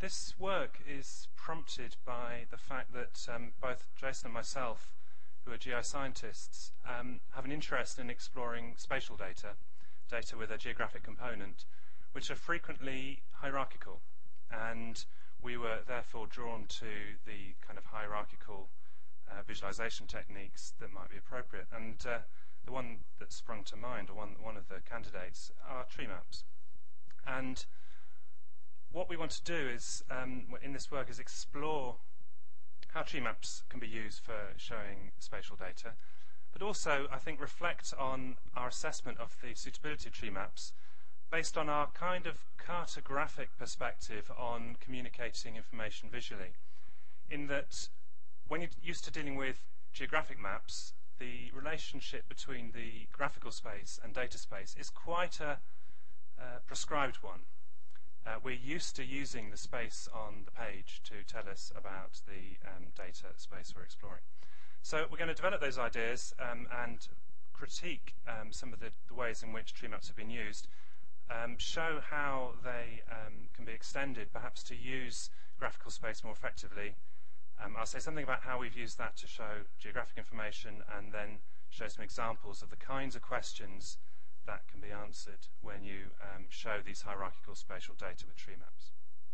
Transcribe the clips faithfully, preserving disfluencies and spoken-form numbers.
this work is prompted by the fact that um, both Jason and myself, who are geoscientists, um, have an interest in exploring spatial data, data with a geographic component, which are frequently hierarchical. And we were therefore drawn to the kind of hierarchical uh, visualization techniques that might be appropriate. And uh, the one that sprung to mind, or one, one of the candidates, are tree maps. And what we want to do is, um, in this work, is explore how tree maps can be used for showing spatial data, but also, I think, reflect on our assessment of the suitability of tree maps based on our kind of cartographic perspective on communicating information visually. In that, when you're used to dealing with geographic maps, the relationship between the graphical space and data space is quite a uh, prescribed one. Uh, we're used to using the space on the page to tell us about the um, data space we're exploring. So we're going to develop those ideas um, and critique um, some of the, the ways in which tree maps have been used, um, show how they um, can be extended perhaps to use graphical space more effectively. Um, I'll say something about how we've used that to show geographic information, and then show some examples of the kinds of questions that can be answered when you um, show these hierarchical spatial data with tree maps.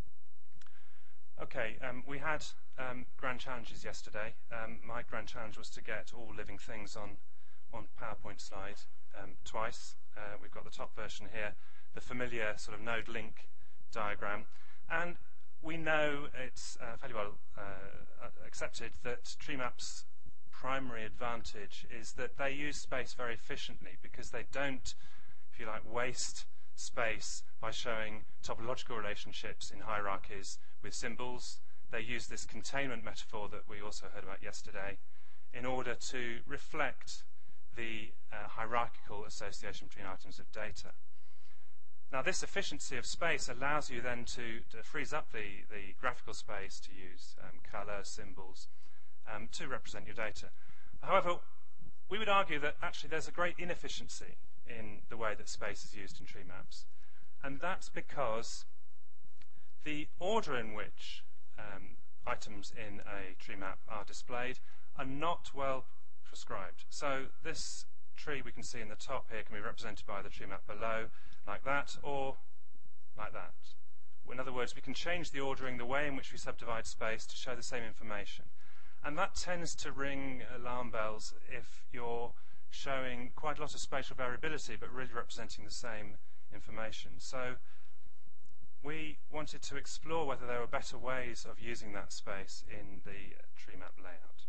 Okay, um, we had um, grand challenges yesterday. Um, my grand challenge was to get all living things on one PowerPoint slide um, twice. Uh, we've got the top version here, the familiar sort of node link diagram. And we know it's uh, fairly well uh, accepted that tree maps' primary advantage is that they use space very efficiently, because they don't, if you like, waste space by showing topological relationships in hierarchies with symbols. They use this containment metaphor that we also heard about yesterday in order to reflect the uh, hierarchical association between items of data. Now, this efficiency of space allows you then to, to freeze up the, the graphical space to use um, color, symbols, um, to represent your data. However, we would argue that actually there's a great inefficiency in the way that space is used in tree maps. And that's because the order in which um, items in a tree map are displayed are not well prescribed. So this tree we can see in the top here can be represented by the tree map below, like that, or like that. In other words, we can change the ordering, the way in which we subdivide space, to show the same information. And that tends to ring alarm bells if you're showing quite a lot of spatial variability but really representing the same information. So we wanted to explore whether there were better ways of using that space in the uh, tree map layout.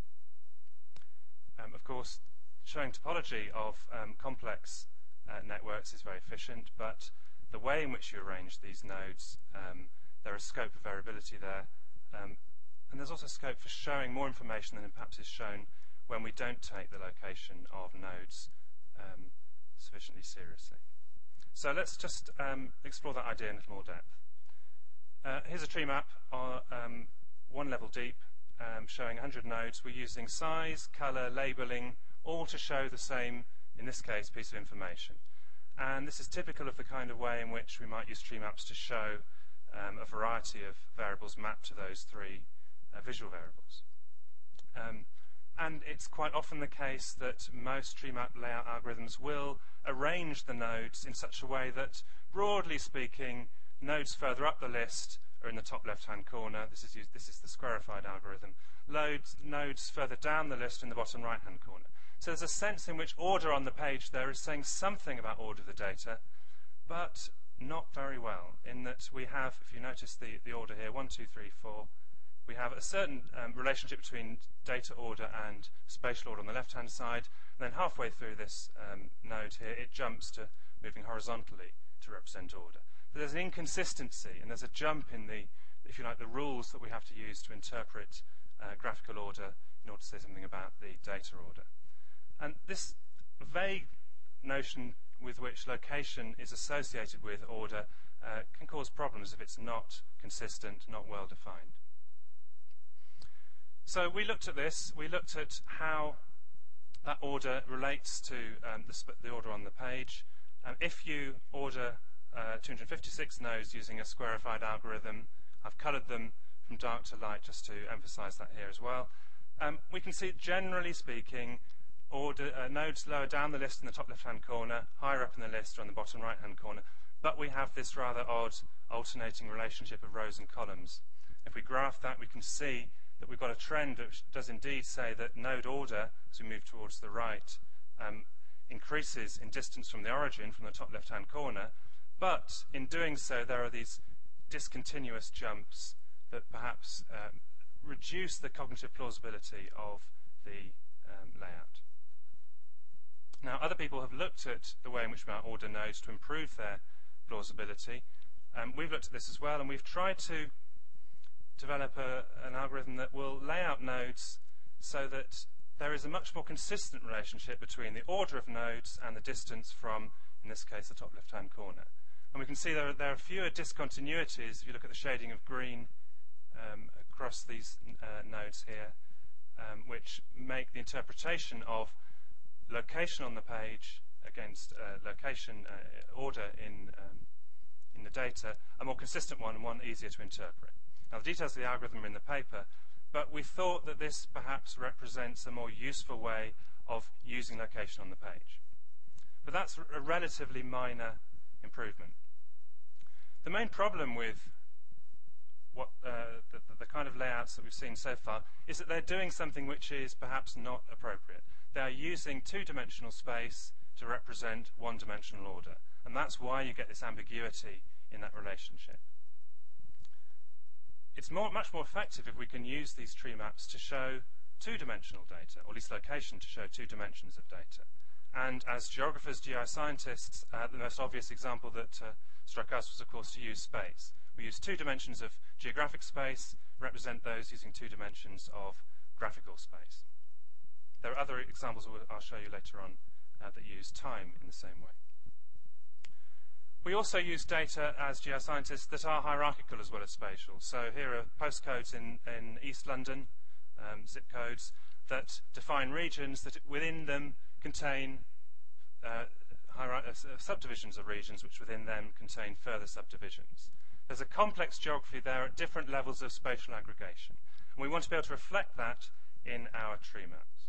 Um, of course, showing topology of um, complex uh, networks is very efficient, but the way in which you arrange these nodes, um, there is scope for variability there. Um, And there's also scope for showing more information than perhaps is shown when we don't take the location of nodes um, sufficiently seriously. So let's just um, explore that idea in a little more depth. Uh, here's a tree map, uh, um, one level deep, um, showing one hundred nodes. We're using size, color, labeling, all to show the same, in this case, piece of information. And this is typical of the kind of way in which we might use tree maps to show um, a variety of variables mapped to those three Uh, visual variables. Um, and it's quite often the case that most tree map layout algorithms will arrange the nodes in such a way that, broadly speaking, nodes further up the list are in the top left-hand corner. This is, used, this is the squarified algorithm. Loads, nodes further down the list in the bottom right-hand corner. So there's a sense in which order on the page there is saying something about order of the data, but not very well, in that we have, if you notice the, the order here, one, two, three, four, we have a certain um, relationship between data order and spatial order on the left-hand side, and then halfway through this um, node here, it jumps to moving horizontally to represent order. So there's an inconsistency, and there's a jump in the, if you like, the rules that we have to use to interpret uh, graphical order in order to say something about the data order. And this vague notion with which location is associated with order uh, can cause problems if it's not consistent, not well defined. So we looked at this, we looked at how that order relates to um, the, sp the order on the page. Um, if you order uh, two hundred fifty-six nodes using a squarified algorithm, I've coloured them from dark to light just to emphasise that here as well. Um, we can see, generally speaking, order, uh, nodes lower down the list in the top left-hand corner, higher up in the list or in the bottom right-hand corner, but we have this rather odd alternating relationship of rows and columns. If we graph that, we can see that we've got a trend which does indeed say that node order, as we move towards the right, um, increases in distance from the origin, from the top left-hand corner, but in doing so there are these discontinuous jumps that perhaps um, reduce the cognitive plausibility of the um, layout. Now, other people have looked at the way in which we might order nodes to improve their plausibility. Um, we've looked at this as well, and we've tried to develop a, an algorithm that will lay out nodes so that there is a much more consistent relationship between the order of nodes and the distance from, in this case, the top left-hand corner. And we can see there are, there are fewer discontinuities if you look at the shading of green um, across these uh, nodes here, um, which make the interpretation of location on the page against uh, location uh, order in, um, in the data a more consistent one and one easier to interpret. Now, the details of the algorithm are in the paper, but we thought that this perhaps represents a more useful way of using location on the page. But that's a relatively minor improvement. The main problem with what uh, the, the kind of layouts that we've seen so far is that they're doing something which is perhaps not appropriate. They are using two-dimensional space to represent one-dimensional order, and that's why you get this ambiguity in that relationship. It's more, much more effective if we can use these tree maps to show two-dimensional data, or at least location to show two dimensions of data. And as geographers, geoscientists, uh, the most obvious example that uh, struck us was, of course, to use space. We use two dimensions of geographic space, represent those using two dimensions of graphical space. There are other examples I'll show you later on uh, that use time in the same way. We also use data as geoscientists that are hierarchical as well as spatial. So here are postcodes in, in East London, um, zip codes, that define regions that within them contain uh, uh, subdivisions of regions which within them contain further subdivisions. There's a complex geography there at different levels of spatial aggregation. And we want to be able to reflect that in our tree maps.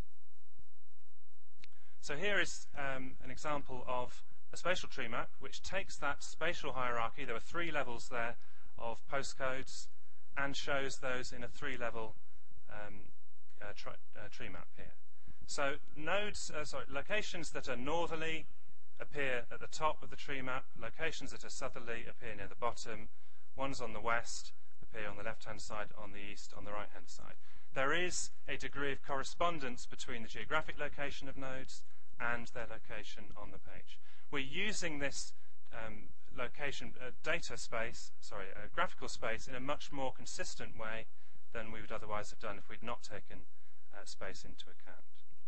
So here is um, an example of a spatial tree map which takes that spatial hierarchy, there are three levels there of postcodes, and shows those in a three-level um, uh, tri uh, tree map here. So nodes, uh, sorry, locations that are northerly appear at the top of the tree map, locations that are southerly appear near the bottom, ones on the west appear on the left-hand side, on the east, on the right-hand side. There is a degree of correspondence between the geographic location of nodes and their location on the page. We're using this um, location uh, data space, sorry, uh, graphical space in a much more consistent way than we would otherwise have done if we'd not taken uh, space into account.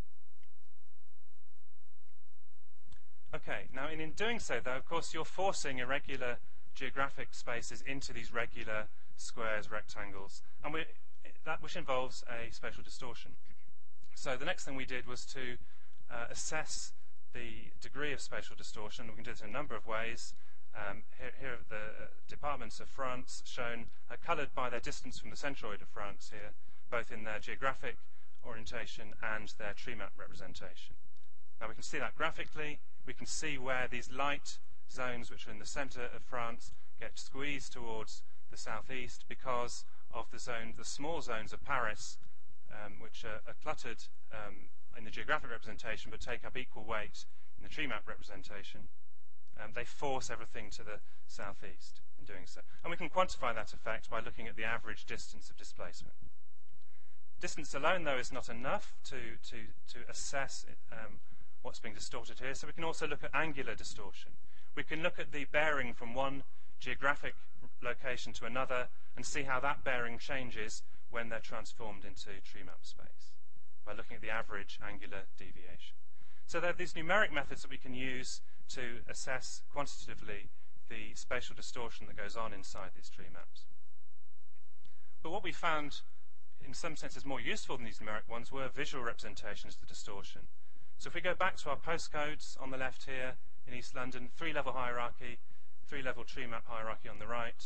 Okay, now in, in doing so, though, of course, you're forcing irregular geographic spaces into these regular squares, rectangles, and we, that which involves a spatial distortion. So the next thing we did was to uh, assess the degree of spatial distortion. We can do this in a number of ways. Um, here, here are the uh, departments of France shown, uh, coloured by their distance from the centroid of France here, both in their geographic orientation and their tree map representation. Now we can see that graphically. We can see where these light zones, which are in the centre of France, get squeezed towards the southeast because of the zone, the small zones of Paris, um, which are, are cluttered um, in the geographic representation but take up equal weight in the tree map representation. Um, they force everything to the southeast in doing so. And we can quantify that effect by looking at the average distance of displacement. Distance alone, though, is not enough to, to, to assess it, um, what's being distorted here. So we can also look at angular distortion. We can look at the bearing from one geographic location to another and see how that bearing changes when they're transformed into tree map space by looking at the average angular deviation. So there are these numeric methods that we can use to assess quantitatively the spatial distortion that goes on inside these tree maps. But what we found in some senses more useful than these numeric ones were visual representations of the distortion. So if we go back to our postcodes on the left here in East London, three-level hierarchy, three-level tree map hierarchy on the right,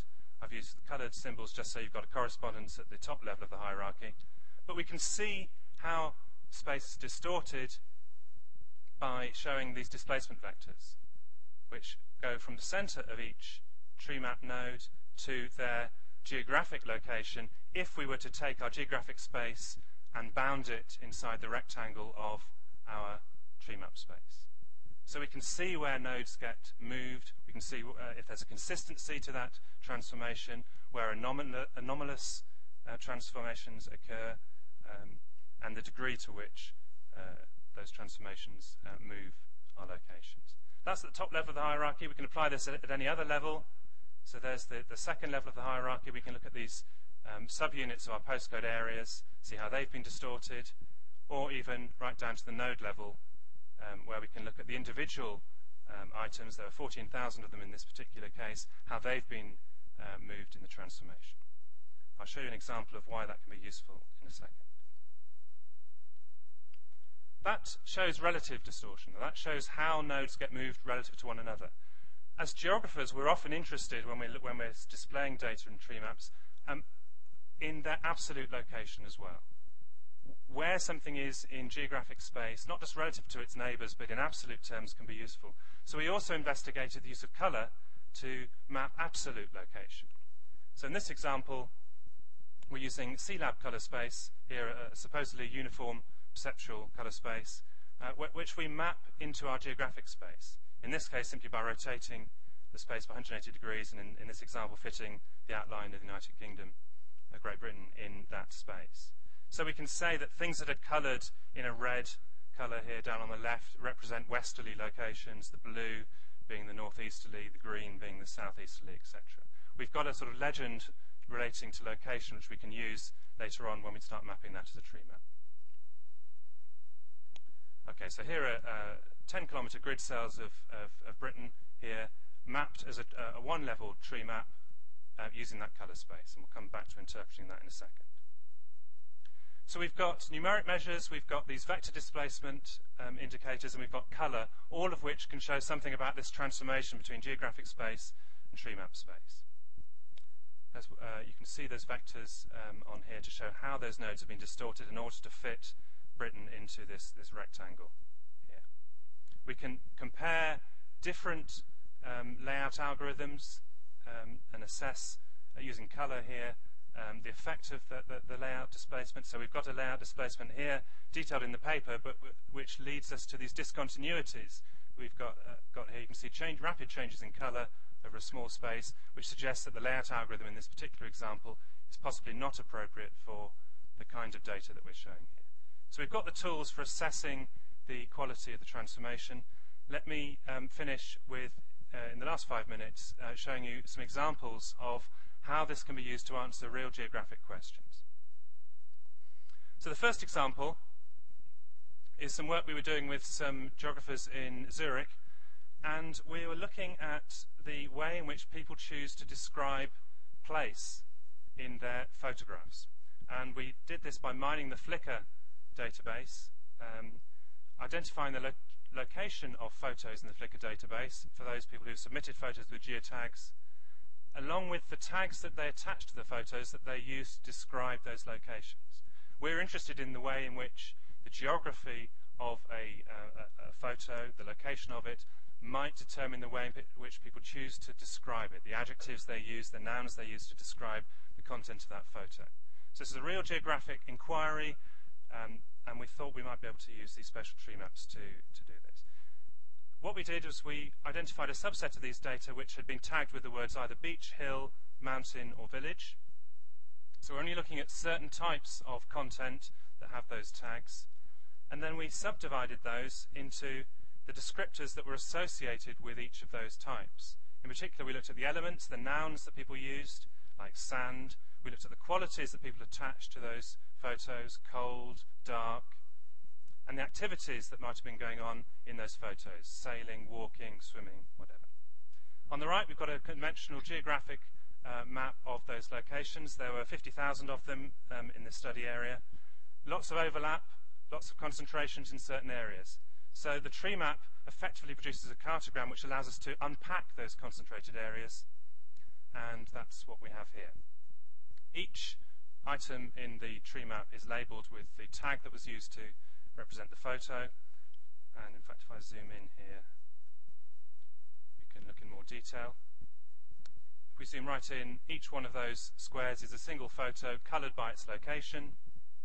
I've used coloured symbols just so you've got a correspondence at the top level of the hierarchy. But we can see how space is distorted by showing these displacement vectors, which go from the centre of each tree map node to their geographic location if we were to take our geographic space and bound it inside the rectangle of our tree map space. So we can see where nodes get moved, we can see uh, if there's a consistency to that transformation, where anomal anomalous uh, transformations occur, um, and the degree to which uh, those transformations uh, move our locations. That's at the top level of the hierarchy. We can apply this at, at any other level. So there's the, the second level of the hierarchy. We can look at these um, subunits of our postcode areas, see how they've been distorted, or even right down to the node level, um, where we can look at the individual um, items. There are fourteen thousand of them in this particular case, how they've been uh, moved in the transformation. I'll show you an example of why that can be useful in a second. That shows relative distortion. That shows how nodes get moved relative to one another. As geographers, we're often interested when, we look, when we're displaying data in tree maps um, in their absolute location as well. Where something is in geographic space, not just relative to its neighbours, but in absolute terms, can be useful. So we also investigated the use of colour to map absolute location. So in this example, we're using C LAB colour space, here a supposedly uniform perceptual colour space, uh, wh which we map into our geographic space. In this case, simply by rotating the space by one hundred eighty degrees, and in, in this example, fitting the outline of the United Kingdom, uh, Great Britain, in that space. So we can say that things that are coloured in a red colour here down on the left represent westerly locations, the blue being the northeasterly, the green being the southeasterly, et cetera. We've got a sort of legend relating to location, which we can use later on when we start mapping that as a tree map. Okay, so here are uh, ten kilometre grid cells of, of, of Britain here, mapped as a, a one-level tree map uh, using that colour space, and we'll come back to interpreting that in a second. So we've got numeric measures, we've got these vector displacement um, indicators, and we've got colour, all of which can show something about this transformation between geographic space and tree map space. As, uh, you can see those vectors um, on here to show how those nodes have been distorted in order to fit Britain into this, this rectangle here. We can compare different um, layout algorithms um, and assess, uh, using colour here, um, the effect of the, the, the layout displacement. So we've got a layout displacement here, detailed in the paper, but w which leads us to these discontinuities. We've got, uh, got here, you can see change, rapid changes in colour over a small space, which suggests that the layout algorithm in this particular example is possibly not appropriate for the kind of data that we're showing here. So we've got the tools for assessing the quality of the transformation. Let me um, finish with, uh, in the last five minutes, uh, showing you some examples of how this can be used to answer real geographic questions. So the first example is some work we were doing with some geographers in Zurich, and we were looking at the way in which people choose to describe place in their photographs. And we did this by mining the Flickr database, um, identifying the lo location of photos in the Flickr database for those people who submitted photos with geotags, along with the tags that they attached to the photos that they used to describe those locations. We're interested in the way in which the geography of a, uh, a, a photo, the location of it, might determine the way in which people choose to describe it, the adjectives they use, the nouns they use to describe the content of that photo. So this is a real geographic inquiry, um, and we thought we might be able to use these special tree maps to, to do this. What we did was we identified a subset of these data which had been tagged with the words either beach, hill, mountain, or village. So we're only looking at certain types of content that have those tags. And then we subdivided those into the descriptors that were associated with each of those types. In particular, we looked at the elements, the nouns that people used, like sand. We looked at the qualities that people attached to those photos, cold, dark, and the activities that might have been going on in those photos, sailing, walking, swimming, whatever. On the right, we've got a conventional geographic uh, map of those locations. There were fifty thousand of them um, in the study area. Lots of overlap, lots of concentrations in certain areas. So the tree map effectively produces a cartogram which allows us to unpack those concentrated areas and that's what we have here. Each item in the tree map is labelled with the tag that was used to represent the photo, and in fact if I zoom in here we can look in more detail. If we zoom right in, each one of those squares is a single photo coloured by its location.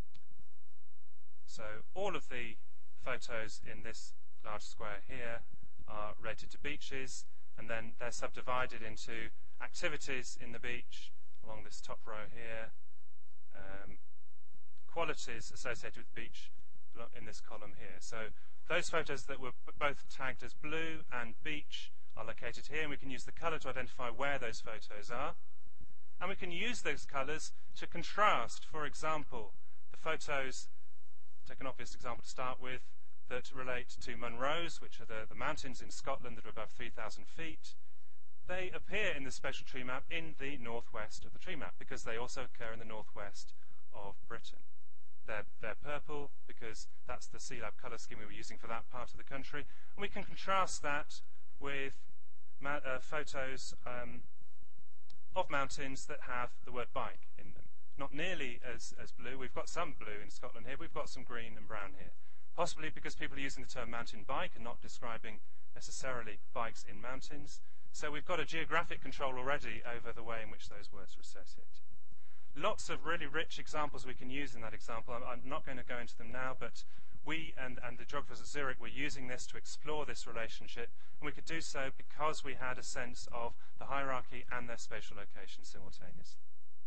So all of the photos in this large square here are related to beaches, and then they're subdivided into activities in the beach along this top row here, um, qualities associated with beach in this column here. So those photos that were both tagged as blue and beach are located here, and we can use the colour to identify where those photos are. And we can use those colours to contrast, for example, the photos, take an obvious example to start with, that relate to Munros, which are the, the mountains in Scotland that are above three thousand feet. They appear in the spatial tree map in the northwest of the tree map because they also occur in the northwest of Britain. They're, they're purple because that's the C LAB colour scheme we were using for that part of the country. And we can contrast that with ma uh, photos um, of mountains that have the word bike in them. Not nearly as, as blue. We've got some blue in Scotland here. We've got some green and brown here. Possibly because people are using the term mountain bike and not describing necessarily bikes in mountains. So we've got a geographic control already over the way in which those words are associated. Lots of really rich examples we can use in that example. I'm, I'm not going to go into them now, but we and, and the geographers at Zurich were using this to explore this relationship, and we could do so because we had a sense of the hierarchy and their spatial location simultaneously.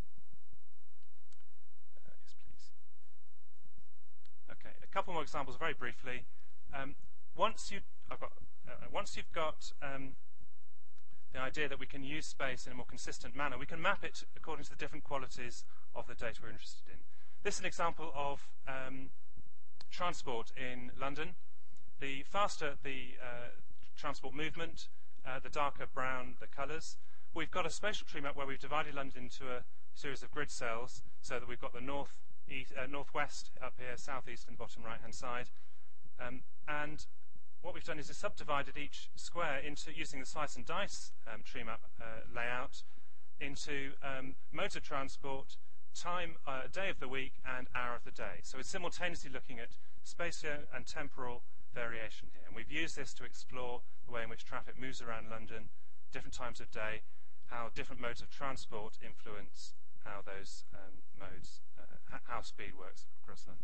Uh, yes, please. Okay, a couple more examples very briefly. Um, once, you, I've got, uh, once you've got um, the idea that we can use space in a more consistent manner, we can map it according to the different qualities of the data we're interested in. This is an example of um, transport in London. The faster the uh, transport movement, uh, the darker brown the colours. We've got a spatial tree map where we've divided London into a series of grid cells so that we've got the north, east, uh, northwest up here, southeast and bottom right-hand side. Um, and what we've done is subdivided each square into, using the slice and dice um, tree map uh, layout, into um, modes of transport, time, uh, day of the week, and hour of the day. So it's simultaneously looking at spatio and temporal variation here. And we've used this to explore the way in which traffic moves around London, different times of day, how different modes of transport influence how those um, modes, uh, how speed works across London.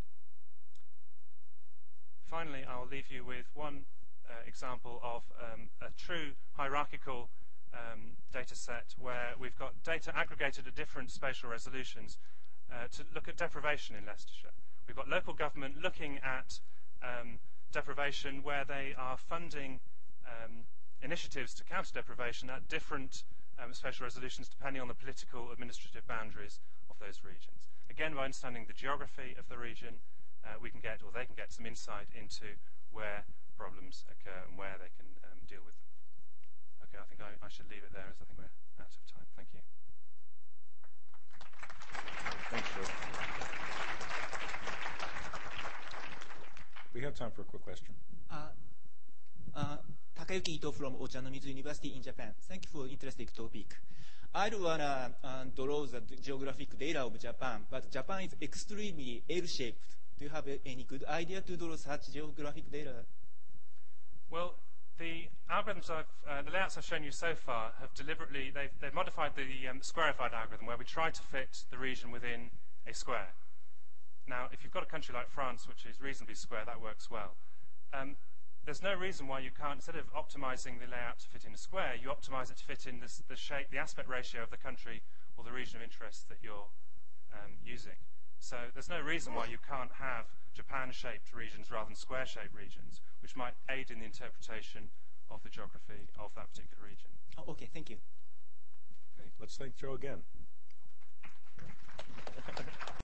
Finally, I'll leave you with one uh, example of um, a true hierarchical um, data set where we've got data aggregated at different spatial resolutions uh, to look at deprivation in Leicestershire. We've got local government looking at um, deprivation where they are funding um, initiatives to counter deprivation at different um, spatial resolutions depending on the political administrative boundaries of those regions. Again, by understanding the geography of the region, Uh, we can get, or they can get, some insight into where problems occur and where they can um, deal with them. Okay, I think I, I should leave it there as I think we're out of time. Thank you. Thanks, Joe. We have time for a quick question. Uh, uh, Takayuki Ito from Ochanomizu University in Japan. Thank you for interesting topic. I want to uh, draw the geographic data of Japan, but Japan is extremely L-shaped. Do you have any good idea to draw such geographic data? Well, the algorithms I've, uh, the layouts I've shown you so far have deliberately, they've, they've modified the um, squarified algorithm where we try to fit the region within a square. Now, if you've got a country like France, which is reasonably square, that works well. Um, there's no reason why you can't, instead of optimizing the layout to fit in a square, you optimize it to fit in this, the shape, the aspect ratio of the country or the region of interest that you're um, using. So there's no reason why you can't have Japan-shaped regions rather than square-shaped regions, which might aid in the interpretation of the geography of that particular region. Oh, okay, thank you. Okay, let's thank Joe again.